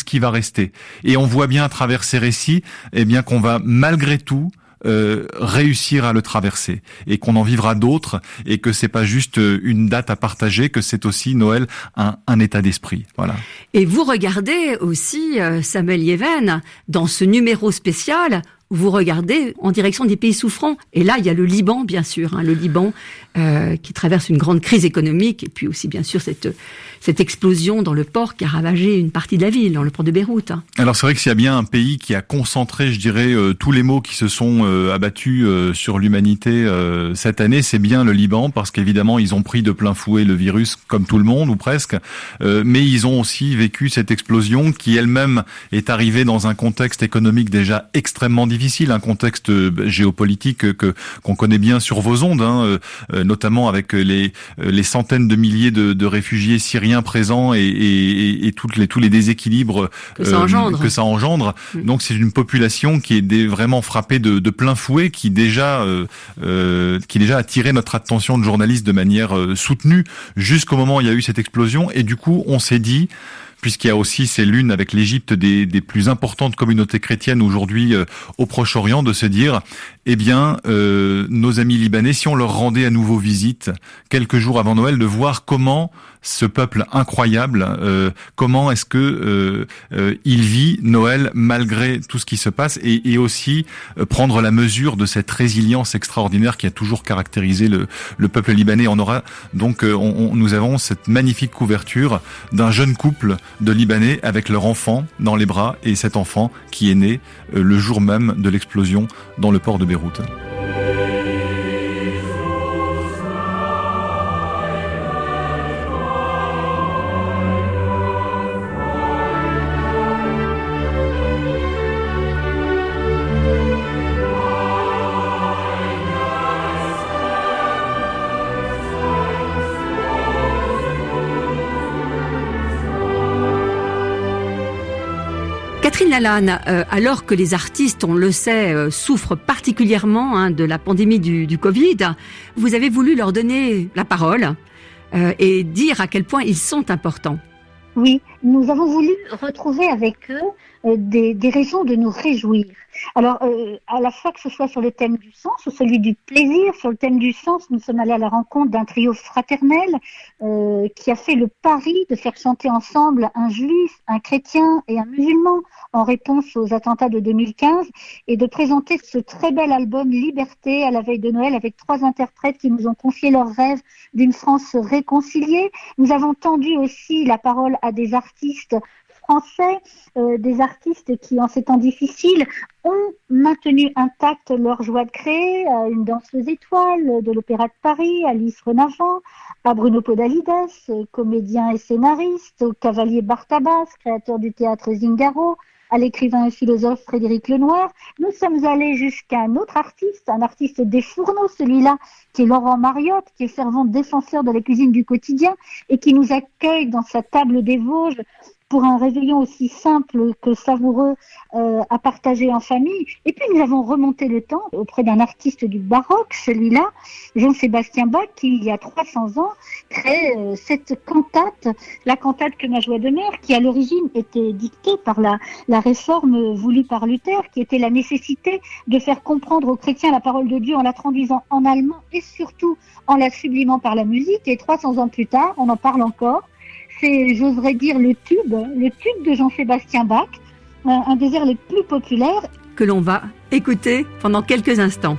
ce qui va rester. Et on voit bien à travers ces récits, eh bien qu'on va malgré tout Euh, réussir à le traverser et qu'on en vivra d'autres et que c'est pas juste une date à partager, que c'est aussi Noël un, un état d'esprit. Voilà. Et vous regardez aussi euh, Samuel Yeven dans ce numéro spécial. Vous regardez en direction des pays souffrants. Et là, il y a le Liban, bien sûr, hein, le Liban euh, qui traverse une grande crise économique, et puis aussi, bien sûr, cette cette explosion dans le port qui a ravagé une partie de la ville, dans le port de Beyrouth. Hein. Alors c'est vrai que s'il y a bien un pays qui a concentré, je dirais, euh, tous les maux qui se sont euh, abattus euh, sur l'humanité euh, cette année, c'est bien le Liban, parce qu'évidemment, ils ont pris de plein fouet le virus, comme tout le monde, ou presque, euh, mais ils ont aussi vécu cette explosion qui elle-même est arrivée dans un contexte économique déjà extrêmement difficile, un contexte géopolitique que qu'on connaît bien sur vos ondes, hein, euh, notamment avec les les centaines de milliers de, de réfugiés syriens présents et, et, et toutes les tous les déséquilibres que ça engendre. Euh, que ça engendre. Mmh. Donc c'est une population qui est des, vraiment frappée de, de plein fouet, qui déjà euh, euh, qui déjà a attiré notre attention de journalistes de manière euh, soutenue jusqu'au moment où il y a eu cette explosion. Et du coup, on s'est dit, puisqu'il y a aussi, c'est l'une avec l'Égypte des, des plus importantes communautés chrétiennes aujourd'hui euh, au Proche-Orient, de se dire, eh bien, euh, nos amis libanais, si on leur rendait à nouveau visite quelques jours avant Noël, de voir comment ce peuple incroyable, euh, comment est-ce que euh, euh, il vit Noël malgré tout ce qui se passe, et, et aussi euh, prendre la mesure de cette résilience extraordinaire qui a toujours caractérisé le, le peuple libanais. On aura donc, euh, on, on, nous avons cette magnifique couverture d'un jeune couple de Libanais avec leur enfant dans les bras, et cet enfant qui est né euh, le jour même de l'explosion dans le port de Beyrouth. Catherine Lalanne, euh, alors que les artistes, on le sait, euh, souffrent particulièrement hein, de la pandémie du, du Covid, vous avez voulu leur donner la parole euh, et dire à quel point ils sont importants. Oui, nous avons voulu retrouver avec eux euh, des, des raisons de nous réjouir. Alors, euh, à la fois que ce soit sur le thème du sens ou celui du plaisir, sur le thème du sens, nous sommes allés à la rencontre d'un trio fraternel euh, qui a fait le pari de faire chanter ensemble un juif, un chrétien et un musulman en réponse aux attentats de deux mille quinze, et de présenter ce très bel album Liberté à la veille de Noël avec trois interprètes qui nous ont confié leur rêve d'une France réconciliée. Nous avons tendu aussi la parole à des artistes français, euh, des artistes qui, en ces temps difficiles, ont maintenu intacte leur joie de créer, à une danseuse étoile de l'Opéra de Paris, Alice Renavant, à Bruno Podalides, comédien et scénariste, au cavalier Bartabas, créateur du théâtre Zingaro, à l'écrivain et philosophe Frédéric Lenoir. Nous sommes allés jusqu'à un autre artiste, un artiste des fourneaux, celui-là, qui est Laurent Mariotte, qui est fervent défenseur de la cuisine du quotidien et qui nous accueille dans sa table des Vosges pour un réveillon aussi simple que savoureux euh, à partager en famille. Et puis nous avons remonté le temps auprès d'un artiste du baroque, celui-là, Jean-Sébastien Bach, qui il y a trois cents ans crée euh, cette cantate, la cantate Que ma joie demeure, qui à l'origine était dictée par la, la réforme voulue par Luther, qui était la nécessité de faire comprendre aux chrétiens la parole de Dieu en la traduisant en allemand et surtout en la sublimant par la musique. Et trois cents ans plus tard, on en parle encore. C'est, j'oserais dire, le tube, le tube de Jean-Sébastien Bach, un, un des airs les plus populaires. Que l'on va écouter pendant quelques instants.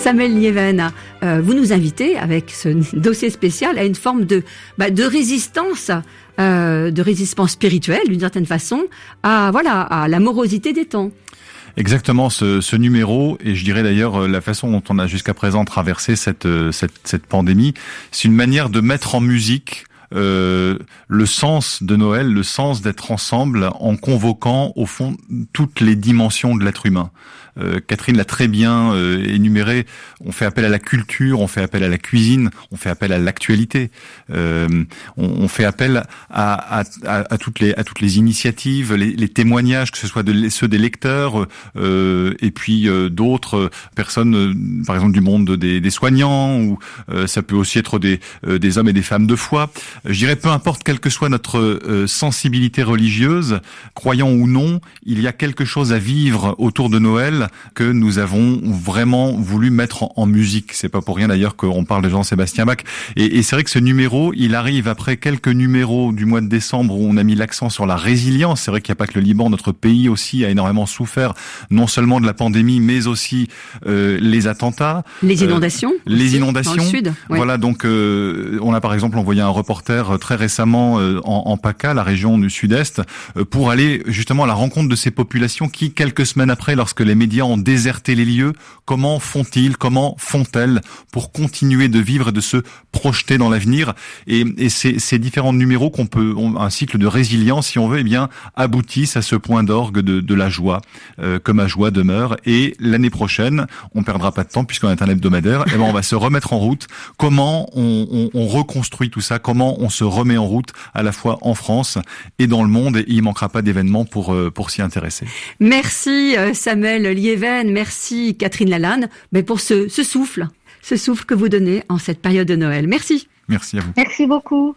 Samuel Liéven, euh, vous nous invitez avec ce dossier spécial à une forme de, bah, de résistance, euh, de résistance spirituelle d'une certaine façon, à voilà, à la morosité des temps. Exactement, ce, ce numéro, et je dirais d'ailleurs la façon dont on a jusqu'à présent traversé cette, cette, cette pandémie, c'est une manière de mettre en musique euh, le sens de Noël, le sens d'être ensemble, en convoquant au fond toutes les dimensions de l'être humain. Euh, Catherine l'a très bien euh, énuméré. On fait appel à la culture, on fait appel à la cuisine, on fait appel à l'actualité. Euh, on, on fait appel à, à, à, à toutes les à toutes les initiatives, les, les témoignages, que ce soit de, ceux des lecteurs euh, et puis euh, d'autres personnes, euh, par exemple du monde des, des soignants, ou euh, ça peut aussi être des euh, des hommes et des femmes de foi. Je dirais, peu importe quelle que soit notre euh, sensibilité religieuse, croyant ou non, il y a quelque chose à vivre autour de Noël que nous avons vraiment voulu mettre en, en musique. C'est pas pour rien d'ailleurs qu'on parle de Jean-Sébastien Bach. Et, et c'est vrai que ce numéro, il arrive après quelques numéros du mois de décembre où on a mis l'accent sur la résilience. C'est vrai qu'il n'y a pas que le Liban, notre pays aussi a énormément souffert, non seulement de la pandémie, mais aussi euh, les attentats. Les inondations. Euh, les inondations. Dans le sud. Oui. Voilà, donc euh, on a par exemple envoyé un reporter très récemment euh, en, en PACA, la région du sud-est, euh, pour aller justement à la rencontre de ces populations qui, quelques semaines après, lorsque les médias ont déserté les lieux, comment font-ils, comment font-elles pour continuer de vivre et de se projeter dans l'avenir. Et, et ces, ces différents numéros qu'on peut, un cycle de résilience, si on veut, eh bien, aboutissent à ce point d'orgue de, de la joie, euh, que ma joie demeure. Et l'année prochaine, on perdra pas de temps puisqu'on est un hebdomadaire, eh ben, on va se remettre en route. Comment on, on, on reconstruit tout ça, comment on se remet en route à la fois en France et dans le monde, et il manquera pas d'événements pour, pour s'y intéresser. Merci Samuel Liéven, merci Catherine Lalanne, mais pour ce, ce souffle, ce souffle que vous donnez en cette période de Noël. Merci. Merci à vous. Merci beaucoup.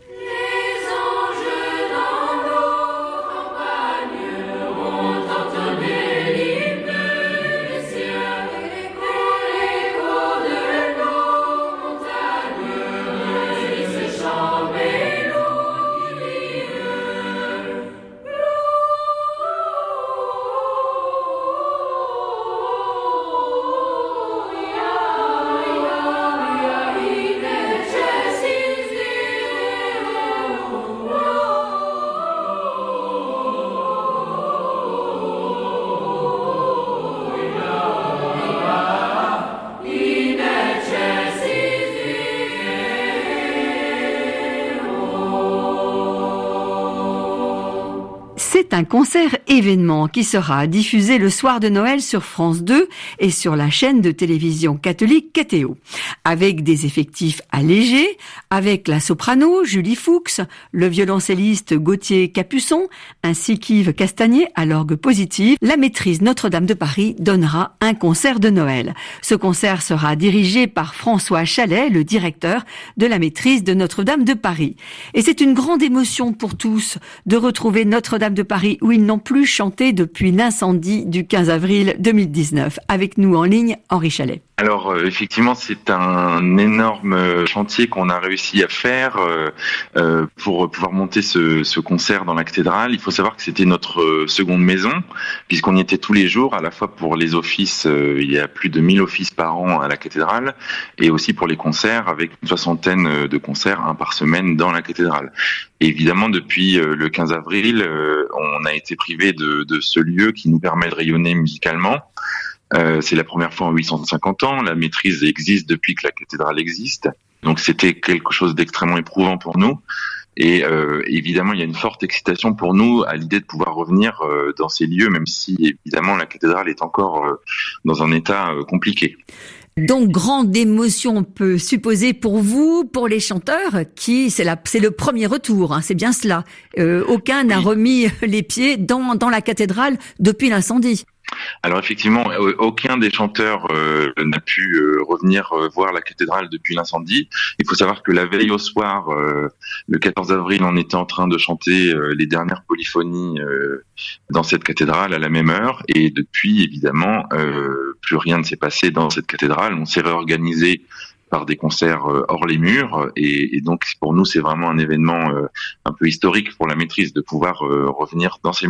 C'est un concert événement qui sera diffusé le soir de Noël sur France deux et sur la chaîne de télévision catholique K T O. Avec des effectifs allégés, avec la soprano Julie Fuchs, le violoncelliste Gauthier Capuçon, ainsi qu'Yves Castagnier à l'orgue positive, la maîtrise Notre-Dame de Paris donnera un concert de Noël. Ce concert sera dirigé par François Chalet, le directeur de la maîtrise de Notre-Dame de Paris. Et c'est une grande émotion pour tous de retrouver Notre-Dame de Paris où ils n'ont plus chanté depuis l'incendie du quinze avril deux mille dix-neuf. Avec nous en ligne, Henri Chalet. Alors euh, effectivement, c'est un énorme chantier qu'on a réussi à faire euh, euh, pour pouvoir monter ce, ce concert dans la cathédrale. Il faut savoir que c'était notre euh, seconde maison, puisqu'on y était tous les jours, à la fois pour les offices, euh, il y a plus de mille offices par an à la cathédrale, et aussi pour les concerts, avec une soixantaine de concerts, un par semaine dans la cathédrale. Et évidemment, depuis euh, le quinze avril, euh, on a été privé de, de ce lieu qui nous permet de rayonner musicalement. Euh, c'est la première fois en huit cent cinquante ans. La maîtrise existe depuis que la cathédrale existe. Donc c'était quelque chose d'extrêmement éprouvant pour nous. Et euh, évidemment, il y a une forte excitation pour nous à l'idée de pouvoir revenir euh, dans ces lieux, même si évidemment la cathédrale est encore euh, dans un état euh, compliqué. Donc, grande émotion, on peut supposer pour vous, pour les chanteurs, qui c'est la, c'est le premier retour, hein, c'est bien cela. Euh, aucun n'a remis les pieds dans, dans la cathédrale depuis l'incendie. Alors effectivement, aucun des chanteurs euh, n'a pu euh, revenir euh, voir la cathédrale depuis l'incendie. Il faut savoir que la veille au soir, euh, le quatorze avril, on était en train de chanter euh, les dernières polyphonies euh, dans cette cathédrale à la même heure. Et depuis, évidemment, euh, plus rien ne s'est passé dans cette cathédrale. On s'est réorganisé par des concerts hors les murs, et, et donc pour nous c'est vraiment un événement euh, un peu historique pour la maîtrise de pouvoir euh, revenir dans ces murs.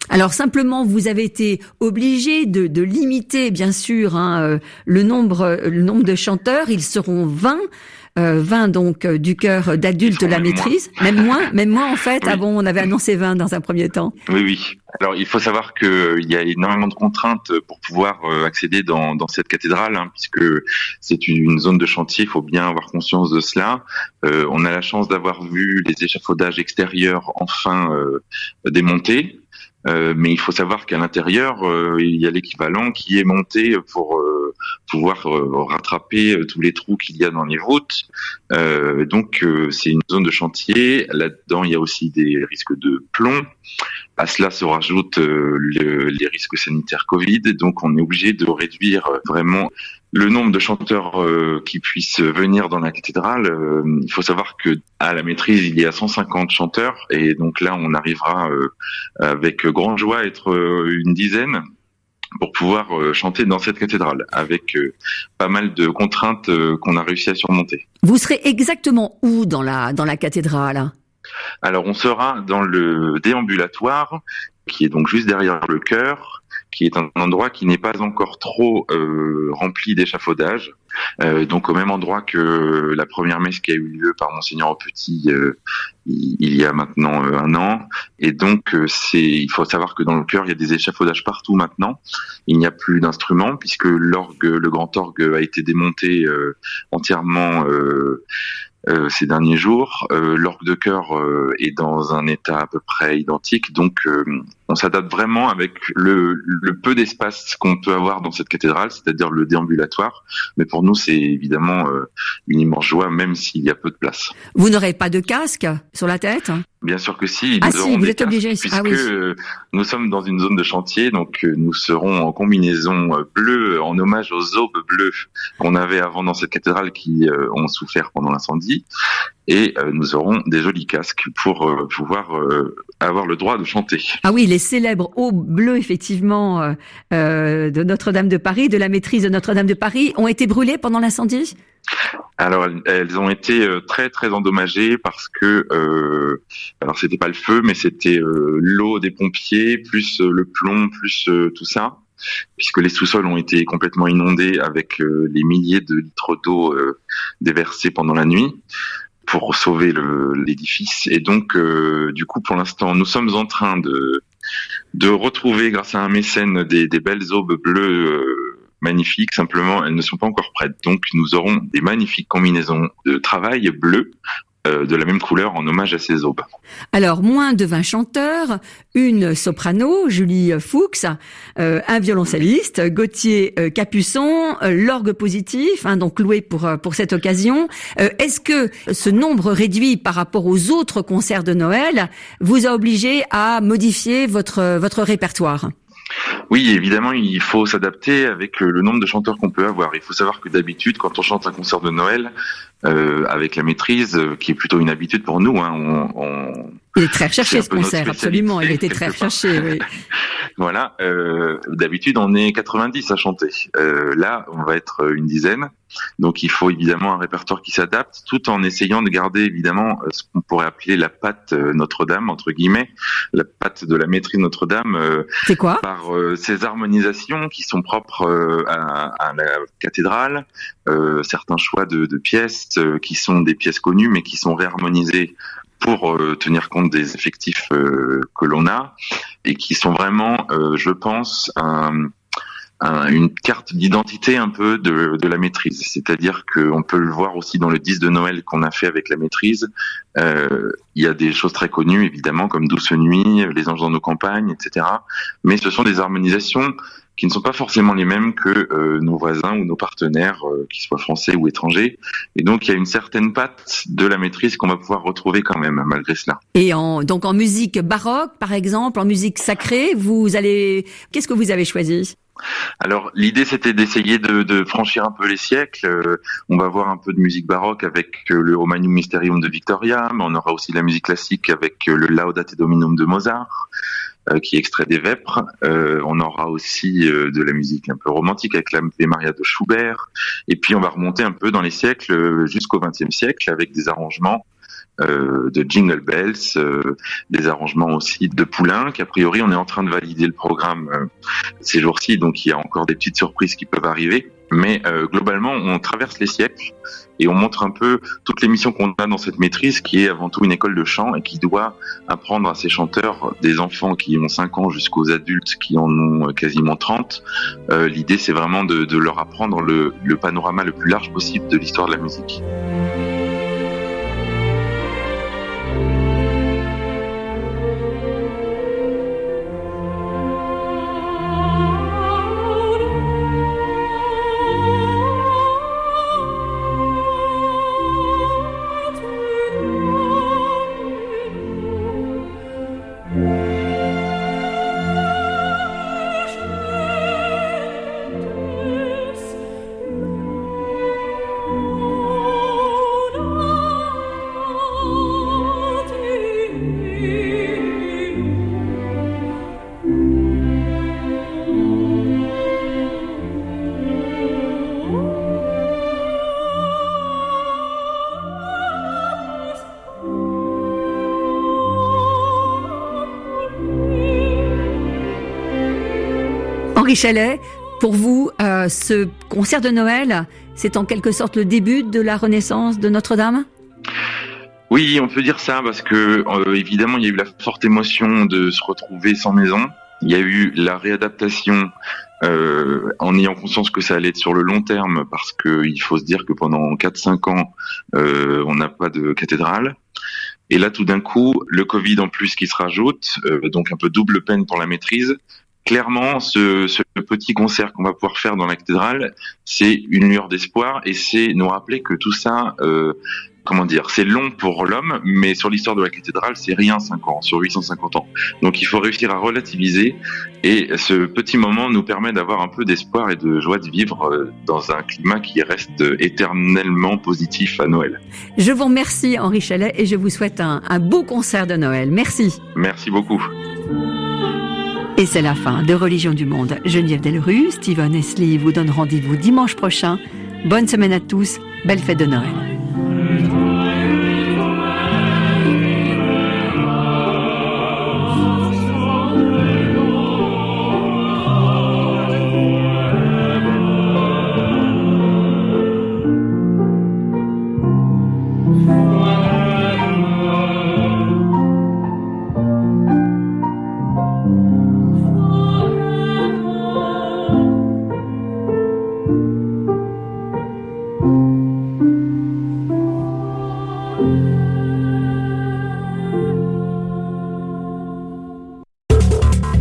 Alors simplement, vous avez été obligé de, de limiter, bien sûr, hein, le nombre, le nombre de chanteurs. Ils seront vingt. Euh, vingt donc euh, du chœur d'adultes la maîtrise, moins. même moins, même moins en fait. Oui. Ah bon, on avait annoncé vingt dans un premier temps. Oui, oui. Alors il faut savoir qu'il y a énormément de contraintes pour pouvoir euh, accéder dans, dans cette cathédrale, hein, puisque c'est une, une zone de chantier. Il faut bien avoir conscience de cela. Euh, on a la chance d'avoir vu les échafaudages extérieurs enfin euh, démontés. Euh, mais il faut savoir qu'à l'intérieur, euh, il y a l'équivalent qui est monté pour euh, pouvoir euh, rattraper euh, tous les trous qu'il y a dans les voûtes. Euh, donc, euh, c'est une zone de chantier. Là-dedans, il y a aussi des risques de plomb. À cela se rajoutent euh, le, les risques sanitaires Covid. Donc, on est obligé de réduire euh, vraiment le nombre de chanteurs euh, qui puissent venir dans la cathédrale. Euh, il faut savoir que à la maîtrise, il y a cent cinquante chanteurs, et donc là, on arrivera euh, avec grande joie à être euh, une dizaine pour pouvoir euh, chanter dans cette cathédrale, avec euh, pas mal de contraintes euh, qu'on a réussi à surmonter. Vous serez exactement où dans la dans la cathédrale ? Alors, on sera dans le déambulatoire, qui est donc juste derrière le chœur, qui est un endroit qui n'est pas encore trop euh, rempli d'échafaudage. Euh, donc au même endroit que la première messe qui a eu lieu par Monseigneur Petit euh, il, il y a maintenant euh, un an. Et donc euh, c'est, il faut savoir que dans le chœur il y a des échafaudages partout maintenant. Il n'y a plus d'instruments puisque l'orgue, le grand orgue a été démonté euh, entièrement euh, Euh, ces derniers jours. Euh, l'orgue de chœur euh, est dans un état à peu près identique, donc euh, on s'adapte vraiment avec le, le peu d'espace qu'on peut avoir dans cette cathédrale, c'est-à-dire le déambulatoire. Mais pour nous, c'est évidemment euh, une immense joie, même s'il y a peu de place. Vous n'aurez pas de casque sur la tête ? Bien sûr que si. Ah nous si, vous êtes obligé. Puisque ah oui. euh, nous sommes dans une zone de chantier, donc euh, nous serons en combinaison euh, bleue, en hommage aux aubes bleues qu'on avait avant dans cette cathédrale qui euh, ont souffert pendant l'incendie. Et euh, nous aurons des jolis casques pour euh, pouvoir euh, avoir le droit de chanter. Ah oui, les célèbres aubes bleues, effectivement, euh, euh, de Notre-Dame de Paris, de la maîtrise de Notre-Dame de Paris, ont été brûlées pendant l'incendie ? Alors, elles ont été très très endommagées parce que, euh, alors c'était pas le feu, mais c'était euh, l'eau des pompiers, plus euh, le plomb, plus euh, tout ça, puisque les sous-sols ont été complètement inondés avec euh, les milliers de litres d'eau euh, déversés pendant la nuit pour sauver le, l'édifice. Et donc, euh, du coup, pour l'instant, nous sommes en train de de retrouver, grâce à un mécène, des, des belles aubes bleues. Euh, magnifiques, simplement elles ne sont pas encore prêtes. Donc nous aurons des magnifiques combinaisons de travail bleu euh, de la même couleur en hommage à ces aubes. Alors moins de vingt chanteurs, une soprano, Julie Fuchs, euh, un violoncelliste, Gauthier euh, Capuçon, euh, l'orgue positif, hein, donc loué pour pour cette occasion. Euh, est-ce que ce nombre réduit par rapport aux autres concerts de Noël vous a obligé à modifier votre votre répertoire ? Oui, évidemment, il faut s'adapter avec le nombre de chanteurs qu'on peut avoir. Il faut savoir que d'habitude, quand on chante un concert de Noël, euh, avec la maîtrise, euh, qui est plutôt une habitude pour nous, hein, on, on... Il est très recherché ce concert, absolument. Il était très recherché, oui. Voilà. Euh, d'habitude, on est quatre-vingt-dix à chanter. Euh, là, on va être une dizaine. Donc, il faut évidemment un répertoire qui s'adapte, tout en essayant de garder évidemment ce qu'on pourrait appeler la patte Notre-Dame, entre guillemets, la patte de la maîtrise Notre-Dame. Euh, C'est quoi ? Par euh, ces harmonisations qui sont propres euh, à, à la cathédrale, euh, certains choix de, de pièces euh, qui sont des pièces connues, mais qui sont réharmonisées pour euh, tenir compte des effectifs euh, que l'on a et qui sont vraiment, euh, je pense, un, un, une carte d'identité un peu de, de la maîtrise. C'est-à-dire qu'on peut le voir aussi dans le disque de Noël qu'on a fait avec la maîtrise. Euh, il y a des choses très connues, évidemment, comme Douce Nuit, Les Anges dans nos campagnes, et cetera. Mais ce sont des harmonisations qui ne sont pas forcément les mêmes que euh, nos voisins ou nos partenaires, euh, qu'ils soient français ou étrangers. Et donc, il y a une certaine patte de la maîtrise qu'on va pouvoir retrouver quand même, malgré cela. Et en, donc en musique baroque, par exemple, en musique sacrée, vous allez, qu'est-ce que vous avez choisi ? Alors, l'idée, c'était d'essayer de, de franchir un peu les siècles. Euh, on va voir un peu de musique baroque avec euh, le Romagnum Mysterium de Victoria, mais on aura aussi la musique classique avec euh, le Laudate Dominum de Mozart, euh, qui est extrait des Vêpres. Euh, on aura aussi euh, de la musique un peu romantique avec l'Ave Maria de Schubert. Et puis, on va remonter un peu dans les siècles euh, jusqu'au vingtième siècle avec des arrangements euh, de Jingle Bells, euh, des arrangements aussi de Poulenc. A priori, on est en train de valider le programme euh, ces jours-ci, donc il y a encore des petites surprises qui peuvent arriver. Mais euh, globalement, on traverse les siècles et on montre un peu toutes les missions qu'on a dans cette maîtrise, qui est avant tout une école de chant et qui doit apprendre à ces chanteurs, des enfants qui ont cinq ans jusqu'aux adultes qui en ont quasiment trente. Euh, l'idée, c'est vraiment de, de leur apprendre le, le panorama le plus large possible de l'histoire de la musique. Henri Chalet, pour vous, euh, ce concert de Noël, c'est en quelque sorte le début de la renaissance de Notre-Dame ? Oui, on peut dire ça parce que euh, évidemment, il y a eu la forte émotion de se retrouver sans maison. Il y a eu la réadaptation euh, en ayant conscience que ça allait être sur le long terme, parce que il faut se dire que pendant quatre cinq ans, euh, on n'a pas de cathédrale. Et là, tout d'un coup, le Covid en plus qui se rajoute, euh, donc un peu double peine pour la maîtrise. Clairement, ce, ce petit concert qu'on va pouvoir faire dans la cathédrale, c'est une lueur d'espoir et c'est nous rappeler que tout ça, euh, comment dire, c'est long pour l'homme, mais sur l'histoire de la cathédrale, c'est rien cinq ans, sur huit cent cinquante ans. Donc il faut réussir à relativiser et ce petit moment nous permet d'avoir un peu d'espoir et de joie de vivre dans un climat qui reste éternellement positif à Noël. Je vous remercie Henri Chalet et je vous souhaite un, un beau concert de Noël. Merci. Merci beaucoup. Et c'est la fin de Religion du Monde. Geneviève Dellerue, Steven Esli vous donne rendez-vous dimanche prochain. Bonne semaine à tous, belle fête de Noël.